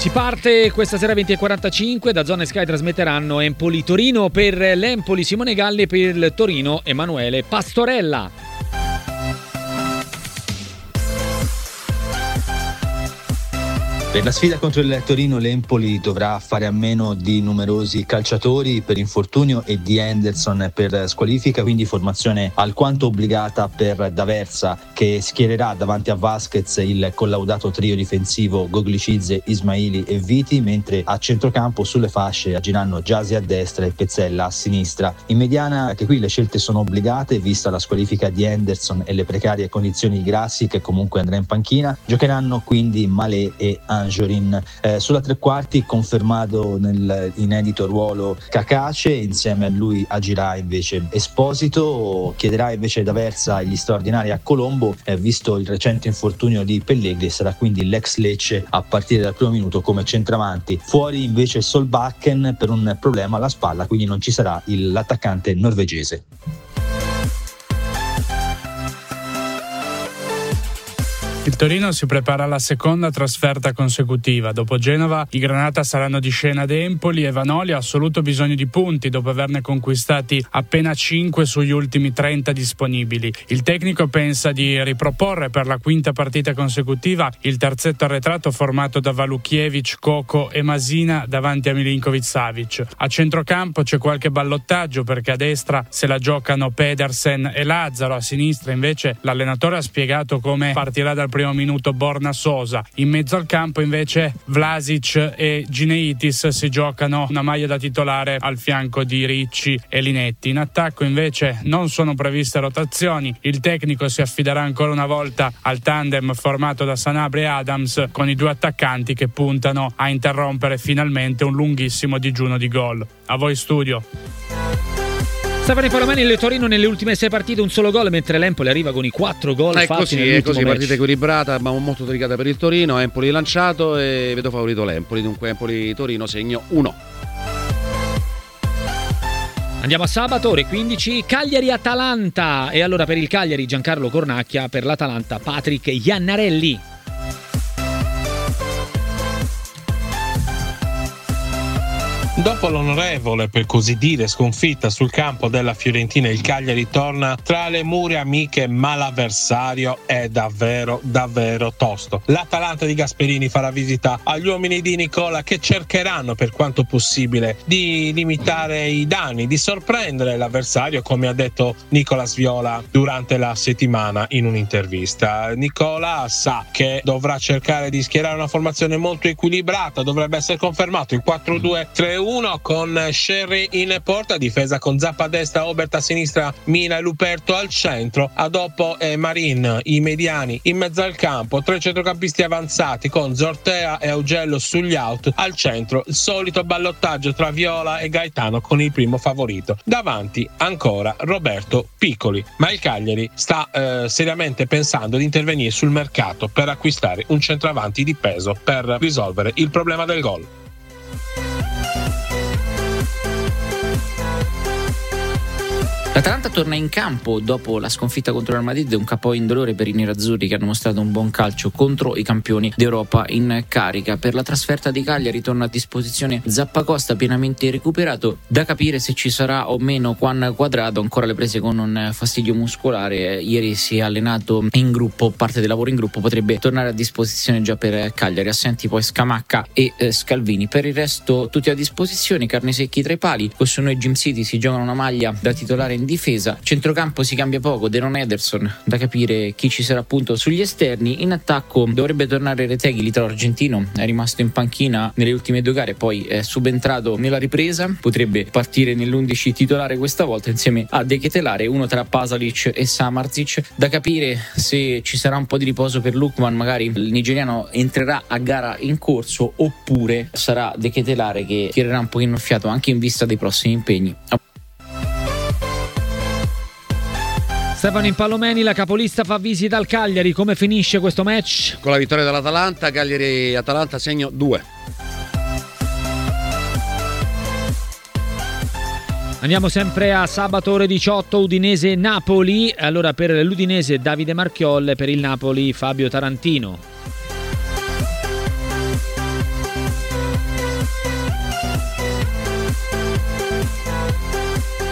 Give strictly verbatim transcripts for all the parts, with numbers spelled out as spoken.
Si parte questa sera venti e quarantacinque, da Zona Sky trasmetteranno Empoli-Torino, per l'Empoli Simone Galli e per il Torino Emanuele Pastorella. Per la sfida contro il Torino, l'Empoli dovrà fare a meno di numerosi calciatori per infortunio e di Henderson per squalifica, quindi formazione alquanto obbligata per D'Aversa, che schiererà davanti a Vasquez il collaudato trio difensivo Goglicizze, Ismaili e Viti, mentre a centrocampo sulle fasce agiranno Gyasi a destra e Pezzella a sinistra. In mediana, anche qui le scelte sono obbligate, vista la squalifica di Henderson e le precarie condizioni di Grassi, che comunque andrà in panchina. Giocheranno quindi Malé e Anjorin. Eh, sulla tre quarti confermato nel inedito ruolo Cacace, insieme a lui agirà invece Esposito, chiederà invece D'Aversa gli straordinari a Colombo, eh, visto il recente infortunio di Pellegrini, sarà quindi l'ex Lecce a partire dal primo minuto come centravanti. Fuori invece Solbakken per un problema alla spalla, quindi non ci sarà il, l'attaccante norvegese. Il Torino si prepara alla seconda trasferta consecutiva. Dopo Genova, i Granata saranno di scena ad Empoli e Vanoli ha assoluto bisogno di punti dopo averne conquistati appena cinque sugli ultimi trenta disponibili. Il tecnico pensa di riproporre per la quinta partita consecutiva il terzetto arretrato formato da Valukiewicz, Coco e Masina davanti a Milinkovic-Savic. A centrocampo c'è qualche ballottaggio perché a destra se la giocano Pedersen e Lazzaro, a sinistra invece l'allenatore ha spiegato come partirà dal primo minuto Borna Sosa. In mezzo al campo invece Vlasic e Gineitis si giocano una maglia da titolare al fianco di Ricci e Linetti. In attacco invece non sono previste rotazioni, il tecnico si affiderà ancora una volta al tandem formato da Sanabria e Adams, con i due attaccanti che puntano a interrompere finalmente un lunghissimo digiuno di gol. A voi studio. Stefano Palomeni, il Torino nelle ultime sei partite un solo gol, mentre l'Empoli arriva con i quattro gol è fatti così, nell'ultimo è così, match. partita equilibrata ma molto delicata per il Torino. Empoli lanciato e vedo favorito l'Empoli, dunque Empoli-Torino segno uno. Andiamo a sabato, ore quindici, Cagliari-Atalanta, e allora per il Cagliari Giancarlo Cornacchia, per l'Atalanta Patrick Iannarelli. Dopo l'onorevole, per così dire, sconfitta sul campo della Fiorentina, il Cagliari torna tra le mura amiche, ma l'avversario è davvero davvero tosto. L'Atalanta di Gasperini farà visita agli uomini di Nicola, che cercheranno per quanto possibile di limitare i danni, di sorprendere l'avversario, come ha detto Nicola Sviola durante la settimana in un'intervista. Nicola sa che dovrà cercare di schierare una formazione molto equilibrata, dovrebbe essere confermato il quattro due tre uno con Sherry in porta, difesa con Zappa a destra, Obert a sinistra, Mina e Luperto al centro, a dopo eh, Marin, i mediani in mezzo al campo, tre centrocampisti avanzati con Zortea e Augello sugli out, al centro il solito ballottaggio tra Viola e Gaetano con il primo favorito, davanti ancora Roberto Piccoli. Ma il Cagliari sta eh, seriamente pensando di intervenire sul mercato per acquistare un centravanti di peso per risolvere il problema del gol. L'Atalanta torna in campo dopo la sconfitta contro il Madrid, un K O indolore per i nerazzurri che hanno mostrato un buon calcio contro i campioni d'Europa in carica. Per la trasferta di Cagliari torna a disposizione Zappacosta, pienamente recuperato, da capire se ci sarà o meno Juan Cuadrado, ancora le prese con un fastidio muscolare, ieri si è allenato in gruppo, parte del lavoro in gruppo, potrebbe tornare a disposizione già per Cagliari. Assenti poi Scamacca e eh, Scalvini. Per il resto tutti a disposizione, carne secchi tra i pali. Questo noi Gym City si giocano una maglia da titolare in difesa, centrocampo si cambia poco, Deron Ederson, da capire chi ci sarà appunto sugli esterni. In attacco dovrebbe tornare Retegui, l'italo argentino, è rimasto in panchina nelle ultime due gare, poi è subentrato nella ripresa, potrebbe partire nell'undici titolare questa volta insieme a De Ketelare, uno tra Pasalic e Samardzic, da capire se ci sarà un po' di riposo per Lukman, magari il nigeriano entrerà a gara in corso, oppure sarà De Ketelare che tirerà un pochino il fiato anche in vista dei prossimi impegni. Stefano Impallomeni, la capolista fa visita al Cagliari, come finisce questo match? Con la vittoria dell'Atalanta, Cagliari-Atalanta segno due. Andiamo sempre a sabato ore diciotto, Udinese-Napoli. Allora per l'Udinese Davide Marchiol, per il Napoli Fabio Tarantino.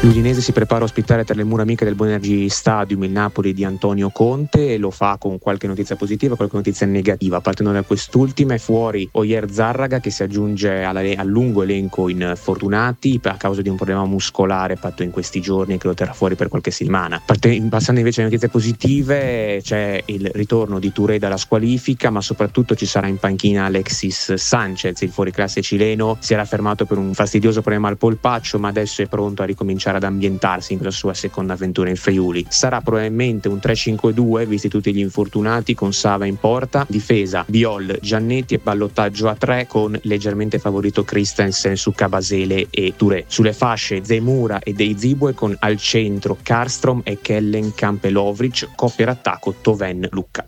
L'Udinese si prepara a ospitare tra le mura amiche del Bonergy Stadium il Napoli di Antonio Conte e lo fa con qualche notizia positiva e qualche notizia negativa. Partendo da quest'ultima, è fuori Oyer Zarraga, che si aggiunge alla, al lungo elenco infortunati a causa di un problema muscolare fatto in questi giorni che lo terrà fuori per qualche settimana. Passando invece alle notizie positive, c'è il ritorno di Touré dalla squalifica, ma soprattutto ci sarà in panchina Alexis Sanchez. Il fuoriclasse cileno si era fermato per un fastidioso problema al polpaccio, ma adesso è pronto a ricominciare ad ambientarsi in la sua seconda avventura in Friuli. Sarà probabilmente un tre cinque due visti tutti gli infortunati, con Sava in porta, difesa Biol, Giannetti e ballottaggio a tre con leggermente favorito Christensen su Cabasele e Touré. Sulle fasce Zemura e Dei Zibue, con al centro Karstrom e Kellen Kampelovric, coppia d'attacco Toven Lucca.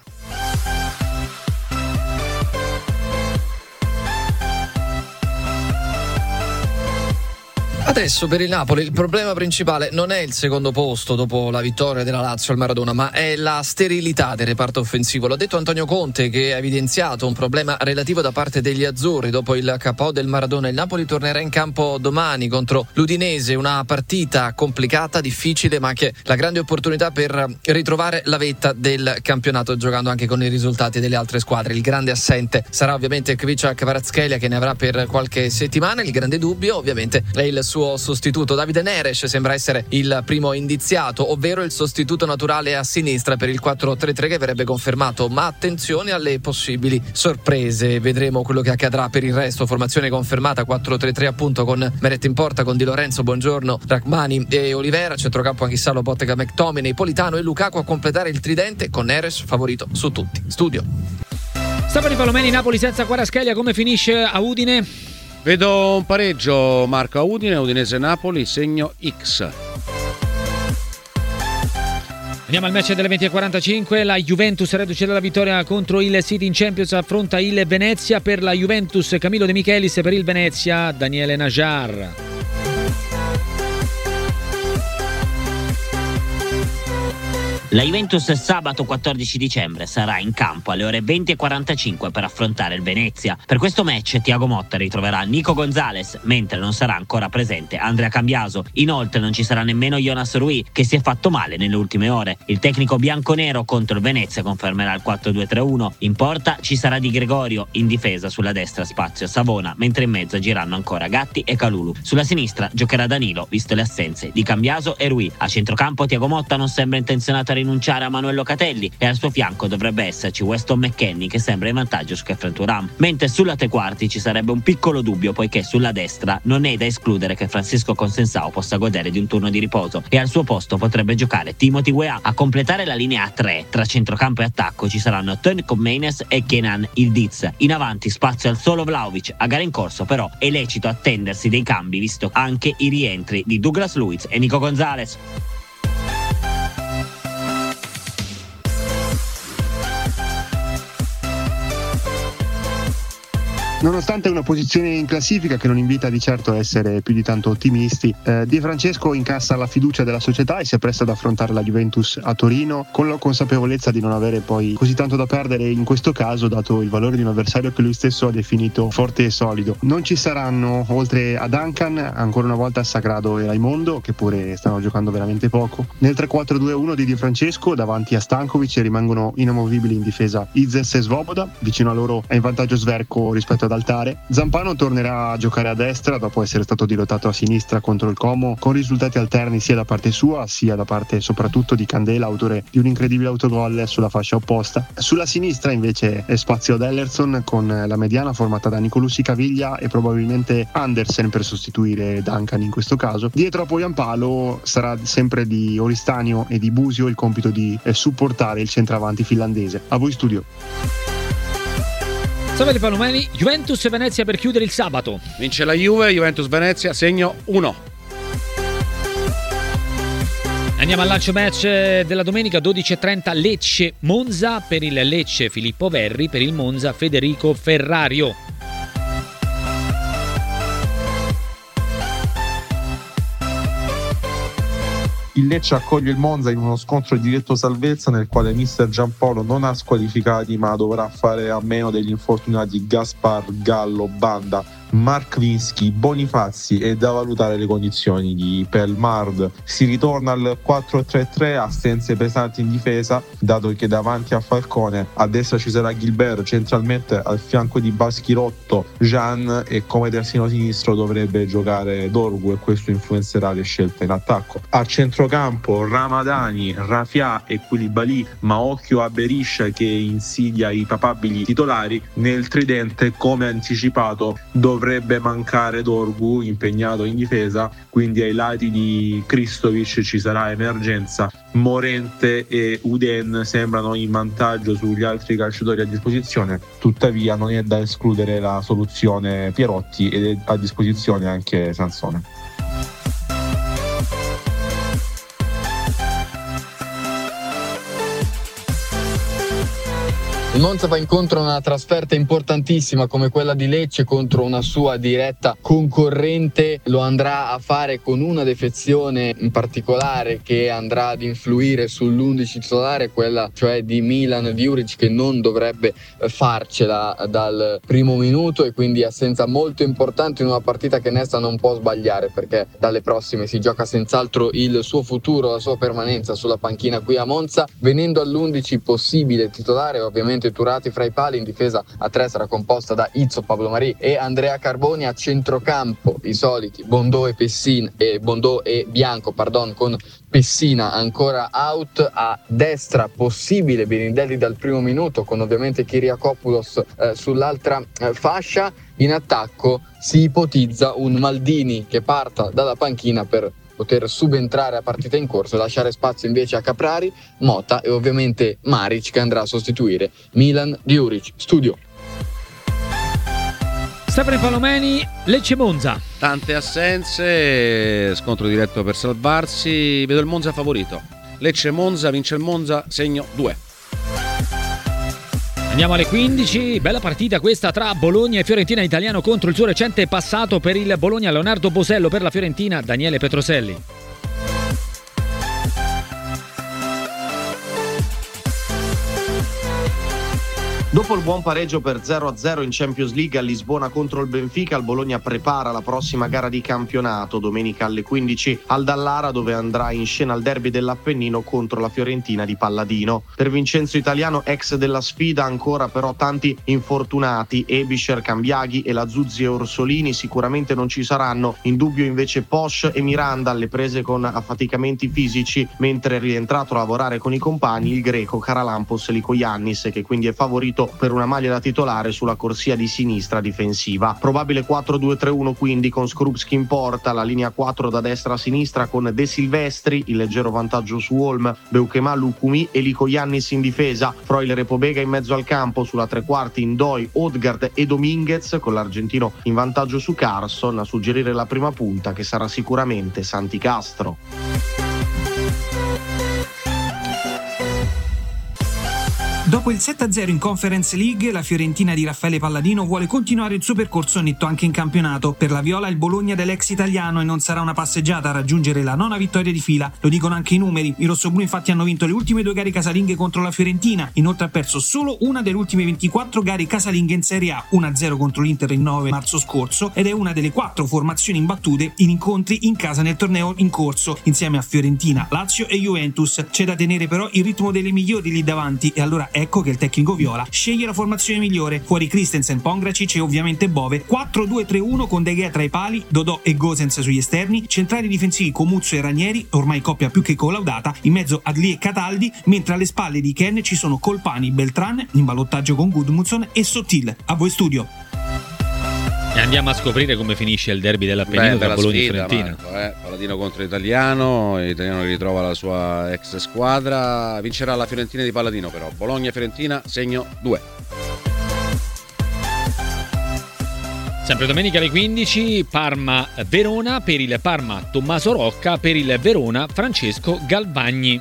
Adesso per il Napoli il problema principale non è il secondo posto dopo la vittoria della Lazio al Maradona, ma è la sterilità del reparto offensivo. L'ha detto Antonio Conte, che ha evidenziato un problema relativo da parte degli azzurri dopo il K O del Maradona. Il Napoli tornerà in campo domani contro l'Udinese, una partita complicata, difficile, ma che è la grande opportunità per ritrovare la vetta del campionato, giocando anche con i risultati delle altre squadre. Il grande assente sarà ovviamente Kvicha Kvaratskhelia, che ne avrà per qualche settimana. Il grande dubbio ovviamente è il suo sostituto. Davide Neres sembra essere il primo indiziato, ovvero il sostituto naturale a sinistra per il quattro tre tre che verrebbe confermato, ma attenzione alle possibili sorprese. Vedremo quello che accadrà per il resto. Formazione confermata quattro tre tre appunto, con Meret in porta, con Di Lorenzo, Buongiorno, Rachmani e Olivera, centrocampo anche Salo, Bottega, McTominay, Politano e Lukaku a completare il tridente, con Neres favorito su tutti. Studio Stefano Palomeni. Napoli senza Kvaratskhelia, come finisce a Udine? Vedo un pareggio, Marco, a Udine, Udinese-Napoli, segno X. Andiamo al match delle venti e quarantacinque. La Juventus, reduce dalla vittoria contro il City in Champions, affronta il Venezia. Per la Juventus Camilo De Michelis, per il Venezia Daniele Najar. La Juventus sabato quattordici dicembre sarà in campo alle ore venti e quarantacinque per affrontare il Venezia. Per questo match Thiago Motta ritroverà Nico Gonzalez, mentre non sarà ancora presente Andrea Cambiaso. Inoltre non ci sarà nemmeno Jonas Rui, che si è fatto male nelle ultime ore. Il tecnico bianconero contro il Venezia confermerà il quattro due tre uno. In porta ci sarà Di Gregorio, in difesa sulla destra spazio Savona, mentre in mezzo giranno ancora Gatti e Calulu. Sulla sinistra giocherà Danilo, visto le assenze di Cambiaso e Rui. A centrocampo Thiago Motta non sembra intenzionato a rinunciare a Manuel Locatelli e al suo fianco dovrebbe esserci Weston McKennie, che sembra in vantaggio su Kefren Thuram, mentre sulla tre quarti ci sarebbe un piccolo dubbio, poiché sulla destra non è da escludere che Francisco Consensao possa godere di un turno di riposo e al suo posto potrebbe giocare Timothy Weah. A completare la linea a tre tra centrocampo e attacco ci saranno Tony Meines e Kenan Yildiz. In avanti spazio al solo Vlahovic. A gara in corso però è lecito attendersi dei cambi, visto anche i rientri di Douglas Luiz e Nico Gonzalez. Nonostante una posizione in classifica che non invita di certo a essere più di tanto ottimisti, eh, Di Francesco incassa la fiducia della società e si appresta ad affrontare la Juventus a Torino con la consapevolezza di non avere poi così tanto da perdere in questo caso, dato il valore di un avversario che lui stesso ha definito forte e solido. Non ci saranno, oltre a Duncan, ancora una volta Sagrado e Raimondo, che pure stanno giocando veramente poco. Nel tre quattro due uno di Di Francesco davanti a Stankovic rimangono inamovibili in difesa Izes e Svoboda, vicino a loro è in vantaggio Sverko rispetto ad Altare. Zampano tornerà a giocare a destra dopo essere stato dirottato a sinistra contro il Como, con risultati alterni sia da parte sua sia da parte soprattutto di Candela, autore di un incredibile autogol sulla fascia opposta. Sulla sinistra invece è spazio ad Ellerson, con la mediana formata da Nicolussi Caviglia e probabilmente Andersen per sostituire Duncan in questo caso. Dietro a Poyampalo sarà sempre di Oristanio e di Busio il compito di eh, supportare il centravanti finlandese. A voi studio. Salve Palomeni. Juventus e Venezia per chiudere il sabato. Vince la Juve, Juventus Venezia, segno uno. Andiamo al lancio match della domenica, dodici e trenta Lecce Monza. Per il Lecce Filippo Verri, per il Monza Federico Ferrario. Il Lecce accoglie il Monza in uno scontro di diretto salvezza nel quale mister Giampaolo non ha squalificati, ma dovrà fare a meno degli infortunati Gaspar, Gallo, Banda, Markwinsky, Bonifazzi e da valutare le condizioni di Pelmard. Si ritorna al quattro tre tre, assenze pesanti in difesa, dato che davanti a Falcone a destra ci sarà Gilbert, centralmente al fianco di Baschirotto Jean, e come terzino sinistro dovrebbe giocare Dorgu, e questo influenzerà le scelte in attacco. A centrocampo Ramadani, Rafia e Koulibaly, ma occhio a Berisha che insidia i papabili titolari. Nel tridente, come anticipato, dovrebbe mancare Dorgu, impegnato in difesa, quindi ai lati di Kristovic ci sarà emergenza. Morente e Uden sembrano in vantaggio sugli altri calciatori a disposizione, tuttavia non è da escludere la soluzione Pierotti ed è a disposizione anche Sansone. Il Monza va incontro a una trasferta importantissima come quella di Lecce contro una sua diretta concorrente. Lo andrà a fare con una defezione in particolare che andrà ad influire sull'undici titolare, quella cioè di Milan Djuric, che non dovrebbe farcela dal primo minuto, e quindi assenza molto importante in una partita che Nesta non può sbagliare, perché dalle prossime si gioca senz'altro il suo futuro, la sua permanenza sulla panchina qui a Monza. Venendo all'undici possibile titolare, ovviamente Turati fra i pali. In difesa a tre sarà composta da Izzo, Pablo Marì e Andrea Carboni. A centrocampo i soliti Bondò e Pessin e Bondò e Bianco, pardon, con Pessina ancora out. A destra possibile Benindelli dal primo minuto, con ovviamente Kyriakopoulos eh, sull'altra eh, fascia. In attacco si ipotizza un Maldini che parta dalla panchina per poter subentrare a partita in corso e lasciare spazio invece a Caprari, Mota e ovviamente Maric, che andrà a sostituire Milan Djuric. Studio. Stefano Palomeni, Lecce Monza. Tante assenze, scontro diretto per salvarsi. Vedo il Monza favorito. Lecce Monza, vince il Monza, segno due. Andiamo alle quindici, bella partita questa tra Bologna e Fiorentina. Italiano contro il suo recente passato per il Bologna, Leonardo Bosello; per la Fiorentina Daniele Petroselli. Dopo il buon pareggio per zero a zero in Champions League a Lisbona contro il Benfica, il Bologna prepara la prossima gara di campionato domenica alle quindici al Dallara, dove andrà in scena il derby dell'Appennino contro la Fiorentina di Palladino. Per Vincenzo Italiano, ex della sfida, ancora però tanti infortunati. Ebischer, Cambiaghi e Lazuzzi e Orsolini sicuramente non ci saranno. In dubbio invece Posch e Miranda, alle prese con affaticamenti fisici, mentre è rientrato a lavorare con i compagni il greco Karalampos Likoyannis, che quindi è favorito per una maglia da titolare sulla corsia di sinistra difensiva. Probabile quattro due tre uno quindi, con Skrupski in porta, la linea quattro da destra a sinistra con De Silvestri, il leggero vantaggio su Olm, Beukema, Lukumi e Likoyannis in difesa, Freuler e Pobega in mezzo al campo, sulla tre quarti Ndoi, Odgaard e Dominguez, con l'argentino in vantaggio su Carson. A suggerire la prima punta, che sarà sicuramente Santi Castro. Dopo il sette a zero in Conference League, la Fiorentina di Raffaele Palladino vuole continuare il suo percorso netto anche in campionato. Per la Viola il Bologna dell'ex italiano, e non sarà una passeggiata a raggiungere la nona vittoria di fila, lo dicono anche i numeri. I rossoblù infatti hanno vinto le ultime due gare casalinghe contro la Fiorentina, inoltre ha perso solo una delle ultime ventiquattro gare casalinghe in Serie A, uno a zero contro l'Inter il nove marzo scorso, ed è una delle quattro formazioni imbattute in incontri in casa nel torneo in corso, insieme a Fiorentina, Lazio e Juventus. C'è da tenere però il ritmo delle migliori lì davanti, e allora ecco che il tecnico viola sceglie la formazione migliore. Fuori Christensen, Pongracic e ovviamente Bove. quattro due tre uno con De Gea tra i pali, Dodò e Gosens sugli esterni, centrali difensivi Comuzzo e Ranieri, ormai coppia più che collaudata, in mezzo Adli e Cataldi, mentre alle spalle di Ken ci sono Colpani, Beltran, in ballottaggio con Gudmundsson e Sottil. A voi studio. E andiamo a scoprire come finisce il derby dell'Appennino tra Bologna sfida, e Fiorentina. Marco, eh. Palladino contro Italiano, Italiano che ritrova la sua ex squadra. Vincerà la Fiorentina di Palladino però. Bologna-Fiorentina, segno due. Sempre domenica alle quindici, Parma-Verona. Per il Parma Tommaso Rocca, per il Verona Francesco Galvagni.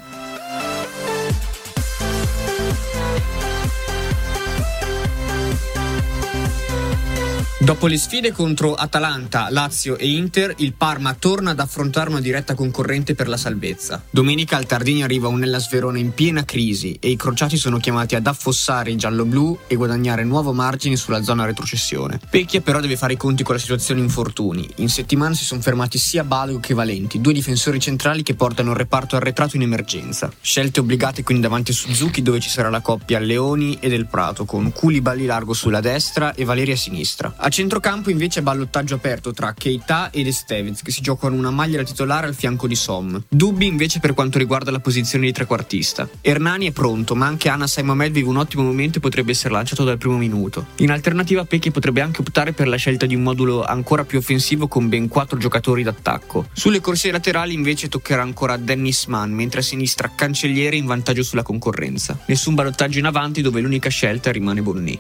Dopo le sfide contro Atalanta, Lazio e Inter, il Parma torna ad affrontare una diretta concorrente per la salvezza. Domenica al Tardini arriva un Hellas Verona in piena crisi e i crociati sono chiamati ad affossare i gialloblu e guadagnare nuovo margine sulla zona retrocessione. Pecchia però deve fare i conti con la situazione infortuni. In settimana si sono fermati sia Balogo che Valenti, due difensori centrali che portano il reparto arretrato in emergenza. Scelte obbligate quindi davanti a Suzuki, dove ci sarà la coppia Leoni e Del Prato, con Koulibaly largo sulla destra e Valeri a sinistra. A centrocampo invece ballottaggio aperto tra Keita ed Estevez, che si giocano una maglia da titolare al fianco di Som. Dubbi invece per quanto riguarda la posizione di trequartista. Hernani è pronto, ma anche Anas Mohamed vive un ottimo momento e potrebbe essere lanciato dal primo minuto. In alternativa Pecchi potrebbe anche optare per la scelta di un modulo ancora più offensivo con ben quattro giocatori d'attacco. Sulle corsie laterali invece toccherà ancora Dennis Mann, mentre a sinistra Cancelliere in vantaggio sulla concorrenza. Nessun ballottaggio in avanti, dove l'unica scelta rimane Bonnì.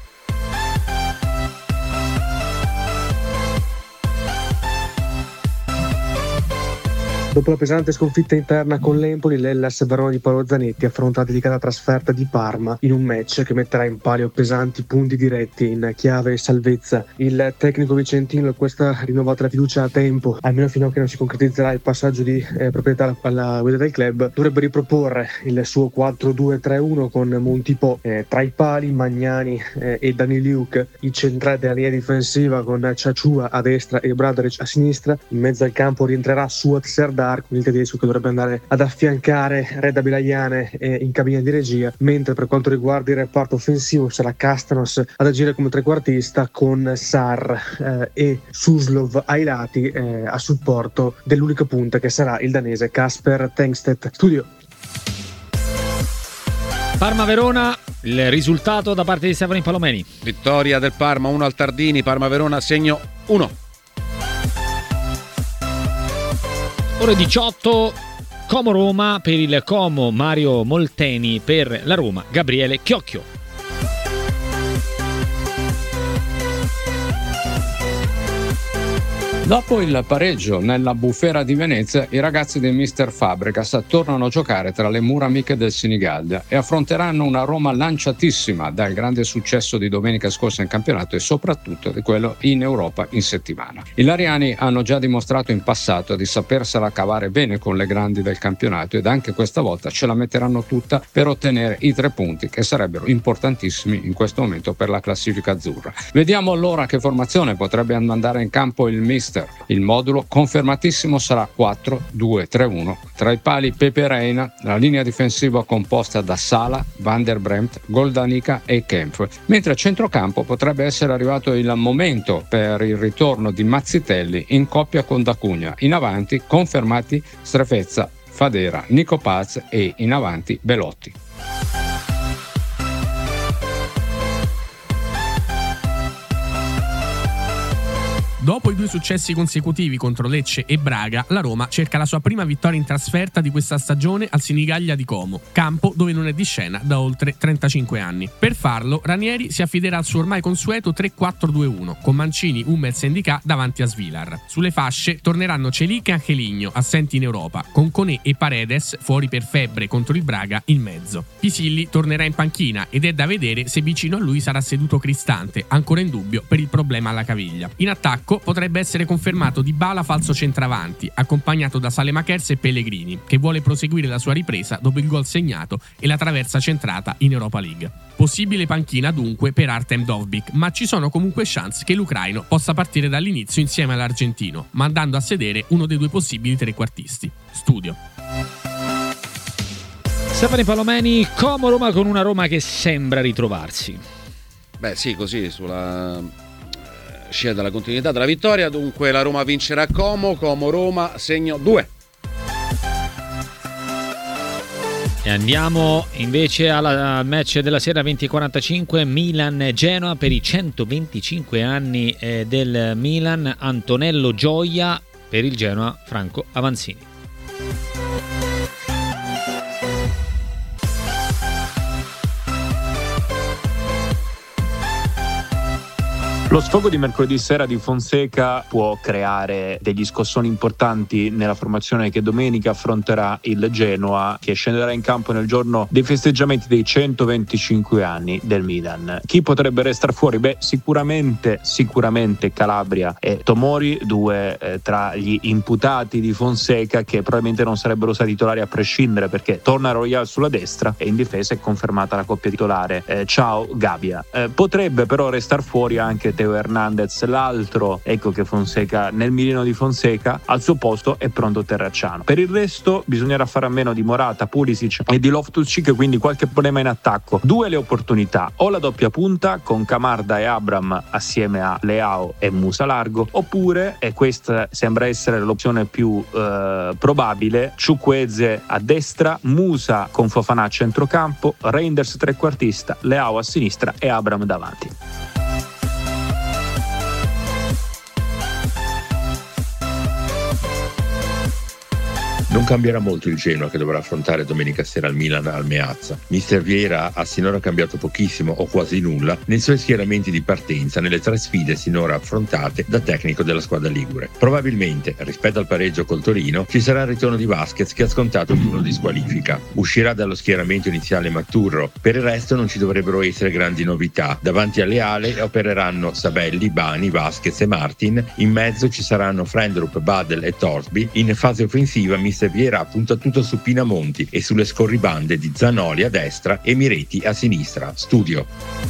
Dopo la pesante sconfitta interna con l'Empoli, l'Hellas Verona di Paolo Zanetti affronta la delicata trasferta di Parma in un match che metterà in palio pesanti punti diretti in chiave salvezza. Il tecnico vicentino, questa rinnovata la fiducia a tempo, almeno fino a che non si concretizzerà il passaggio di eh, proprietà alla guida del club, dovrebbe riproporre il suo quattro due tre uno con Montipò eh, tra i pali, Magnani eh, e Daniliuk, i centrali della linea difensiva con Ciacciua a destra e Bradaric a sinistra. In mezzo al campo rientrerà Suat Serdar, con il tedesco che dovrebbe andare ad affiancare Reda Bilaiane eh, in cabina di regia, mentre per quanto riguarda il reparto offensivo sarà Castanos ad agire come trequartista con Sar eh, e Suslov ai lati eh, a supporto dell'unica punta che sarà il danese Kasper Tengstedt. Studio. Parma-Verona, il risultato da parte di Stefano Palomeni. Vittoria del Parma, uno al Tardini, Parma-Verona segno uno. Ore diciotto, Como-Roma, per il Como Mario Molteni, per la Roma Gabriele Chiocchio. Dopo il pareggio nella bufera di Venezia, i ragazzi del mister Fabregas tornano a giocare tra le mura amiche del Senigallia e affronteranno una Roma lanciatissima dal grande successo di domenica scorsa in campionato e soprattutto di quello in Europa in settimana. I lariani hanno già dimostrato in passato di sapersela cavare bene con le grandi del campionato ed anche questa volta ce la metteranno tutta per ottenere i tre punti che sarebbero importantissimi in questo momento per la classifica azzurra. Vediamo allora che formazione potrebbe mandare in campo il mister. Il modulo confermatissimo sarà quattro due tre uno. Tra i pali Pepe Reina, la linea difensiva composta da Sala, Van der Bremt, Goldanica e Kempf. Mentre a centrocampo potrebbe essere arrivato il momento per il ritorno di Mazzitelli in coppia con D'Acunha. In avanti confermati Strefezza, Fadera, Nico Paz e in avanti Belotti. Dopo i due successi consecutivi contro Lecce e Braga, la Roma cerca la sua prima vittoria in trasferta di questa stagione al Senigallia di Como, campo dove non è di scena da oltre trentacinque anni. Per farlo, Ranieri si affiderà al suo ormai consueto tre quattro due uno, con Mancini, Hummels e Ndicà davanti a Svilar. Sulle fasce torneranno Celic e Angelino, assenti in Europa, con Koné e Paredes, fuori per febbre contro il Braga, in mezzo. Pisilli tornerà in panchina ed è da vedere se vicino a lui sarà seduto Cristante, ancora in dubbio per il problema alla caviglia. In attacco potrebbe essere confermato Dybala falso centravanti, accompagnato da Saelemaekers e Pellegrini, che vuole proseguire la sua ripresa dopo il gol segnato e la traversa centrata in Europa League. Possibile panchina dunque per Artem Dovbyk, ma ci sono comunque chance che l'ucraino possa partire dall'inizio insieme all'argentino, mandando a sedere uno dei due possibili trequartisti. Studio. Stefano Palomeni, Como Roma, con una Roma che sembra ritrovarsi. Beh sì, così sulla scia della continuità della vittoria. Dunque la Roma vincerà Como, Como-Roma segno due. E andiamo invece al match della sera venti e quarantacinque, Milan-Genoa, per i centoventicinque anni del Milan, Antonello Gioia, per il Genoa Franco Avanzini. Lo sfogo di mercoledì sera di Fonseca può creare degli scossoni importanti nella formazione che domenica affronterà il Genoa, che scenderà in campo nel giorno dei festeggiamenti dei centoventicinque anni del Milan. Chi potrebbe restare fuori? Beh, sicuramente sicuramente Calabria e Tomori, due eh, tra gli imputati di Fonseca, che probabilmente non sarebbero stati titolari a prescindere, perché torna Royal sulla destra e in difesa è confermata la coppia titolare eh, Ciao Gabbia. Eh, potrebbe però restare fuori anche Teo Hernandez, l'altro, ecco che Fonseca, nel mirino di Fonseca, al suo posto è pronto Terracciano. Per il resto bisognerà fare a meno di Morata, Pulisic e di Loftus-Cheek, quindi qualche problema in attacco. Due le opportunità: o la doppia punta con Camarda e Abram assieme a Leao e Musa largo, oppure, e questa sembra essere l'opzione più eh, probabile, Chukwueze a destra, Musa con Fofana a centrocampo, Reinders trequartista, Leao a sinistra e Abram davanti. Non cambierà molto il Genoa che dovrà affrontare domenica sera al Milan al Meazza. Mister Vieira ha sinora cambiato pochissimo o quasi nulla nei suoi schieramenti di partenza nelle tre sfide sinora affrontate da tecnico della squadra ligure. Probabilmente, rispetto al pareggio col Torino, ci sarà il ritorno di Vasquez, che ha scontato il turno di squalifica. Uscirà dallo schieramento iniziale Maturro. Per il resto non ci dovrebbero essere grandi novità. Davanti alle ale opereranno Sabelli, Bani, Vasquez e Martin. In mezzo ci saranno Frendrup, Badel e Torsby. In fase offensiva Mister Vieira punta tutto su Pinamonti e sulle scorribande di Zanoli a destra e Miretti a sinistra. Studio.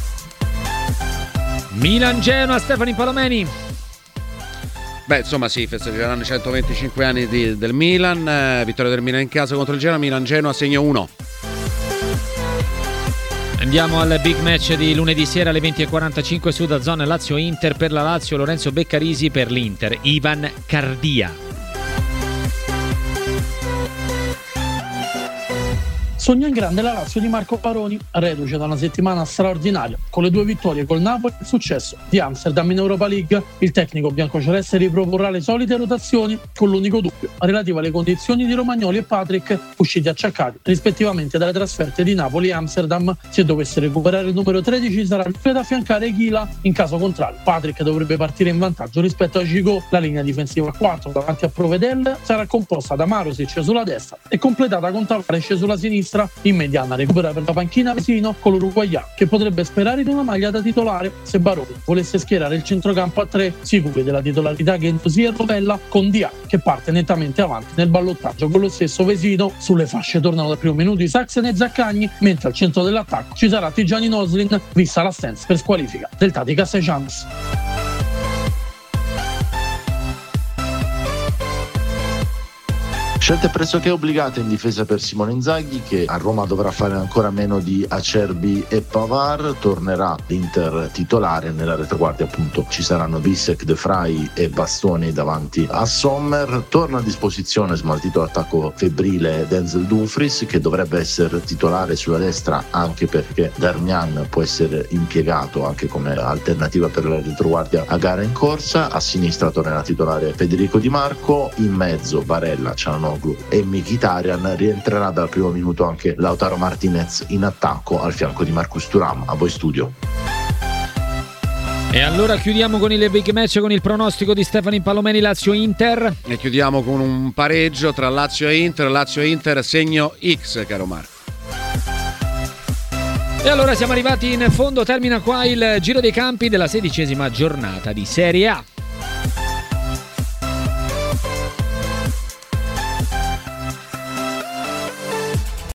Milan-Genoa, Stefano Palomeni. Beh, insomma sì, festeggeranno i centoventicinque anni di, del Milan, eh, vittoria del Milan in casa contro il Genoa, Milan-Genoa segno uno. Andiamo al big match di lunedì sera alle venti e quarantacinque su DAZN, Lazio-Inter. Per la Lazio Lorenzo Beccarisi, per l'Inter Ivan Cardia. Sogna in grande la Lazio di Marco Baroni, reduce da una settimana straordinaria. Con le due vittorie col Napoli, il successo di Amsterdam in Europa League. Il tecnico biancoceleste riproporrà le solite rotazioni, con l'unico dubbio relativo alle condizioni di Romagnoli e Patrick, usciti acciaccati rispettivamente dalle trasferte di Napoli e Amsterdam. Se dovesse recuperare il numero tredici sarà il ad affiancare Ghila. In caso contrario, Patrick dovrebbe partire in vantaggio rispetto a Gigot. La linea difensiva a quattro davanti a Provedel sarà composta da Marusic sulla destra e completata con Tavares sulla sinistra. In mediana recupera per la panchina Vesino con l'uruguaiano, che potrebbe sperare in una maglia da titolare. Se Baroni volesse schierare il centrocampo a tre, sicuri della titolarità che entusia Rovella, con Dia che parte nettamente avanti nel ballottaggio con lo stesso Vesino. Sulle fasce tornano dal primo minuto i Saxen e Zaccagni, mentre al centro dell'attacco ci sarà Tijani Noslin, vista l'assenza per squalifica del Tati Castellanos. Scelte pressoché obbligate in difesa per Simone Inzaghi, che a Roma dovrà fare ancora meno di Acerbi e Pavard. Tornerà l'Inter titolare, nella retaguardia appunto ci saranno Bissek, De Vrij e Bastoni davanti a Sommer. Torna a disposizione, smaltito l'attacco febbrile, Denzel Dumfries, che dovrebbe essere titolare sulla destra, anche perché Darmian può essere impiegato anche come alternativa per la retroguardia a gara in corsa. A sinistra tornerà titolare Federico Di Marco, in mezzo Barella, Cianoglu e Mkhitaryan. Rientrerà dal primo minuto anche Lautaro Martinez in attacco al fianco di Marcus Thuram. A voi studio. E allora chiudiamo con il big match, con il pronostico di Stefano Palomeni, Lazio-Inter. E chiudiamo con un pareggio tra Lazio e Inter. Lazio e Inter segno X, caro Marco. E allora siamo arrivati in fondo, termina qua il giro dei campi della sedicesima giornata di Serie A.